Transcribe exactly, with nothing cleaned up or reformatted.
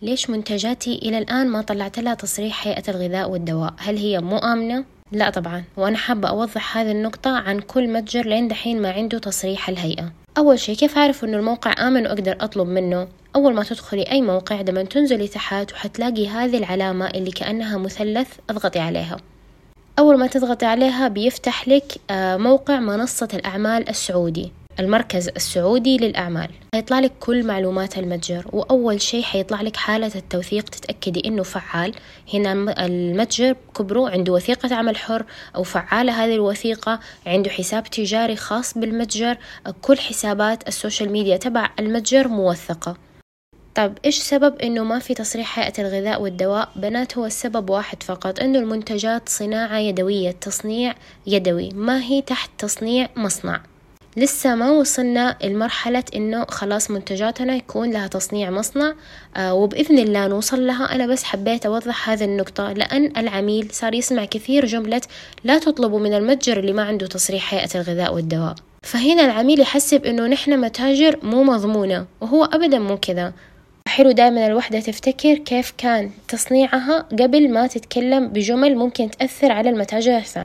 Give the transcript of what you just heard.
ليش منتجاتي إلى الآن ما طلعت لها تصريح هيئة الغذاء والدواء؟ هل هي مو آمنة؟ لا طبعا، وأنا حابة أوضح هذه النقطة عن كل متجر لين دحين ما عنده تصريح الهيئة. أول شيء، كيف أعرف إنه الموقع آمن وأقدر أطلب منه؟ أول ما تدخلي أي موقع لما تنزلي تحت وحتلاقي هذه العلامة اللي كأنها مثلث، اضغطي عليها. أول ما تضغطي عليها بيفتح لك موقع منصة الأعمال السعودي، المركز السعودي للأعمال. هيطلع لك كل معلومات المتجر، وأول شيء حيطلع لك حالة التوثيق تتأكدي إنه فعال. هنا المتجر كبره عنده وثيقة عمل حر أو فعالة هذه الوثيقة، عنده حساب تجاري خاص بالمتجر، كل حسابات السوشيال ميديا تبع المتجر موثقة. طب إيش سبب إنه ما في تصريح هيئة الغذاء والدواء؟ بنات هو السبب واحد فقط، إنه المنتجات صناعة يدوية، تصنيع يدوي، ما هي تحت تصنيع مصنع. لسه ما وصلنا لمرحلة إنه خلاص منتجاتنا يكون لها تصنيع مصنع، آه وبإذن الله نوصل لها. أنا بس حبيت أوضح هذه النقطة لأن العميل صار يسمع كثير جملة لا تطلبوا من المتجر اللي ما عنده تصريح هيئة الغذاء والدواء، فهنا العميل يحسب إنه نحن متاجر مو مضمونة، وهو أبدا مو كذا. حلو دائما الوحدة تفتكر كيف كان تصنيعها قبل ما تتكلم بجمل ممكن تأثر على المتاجر الثانية.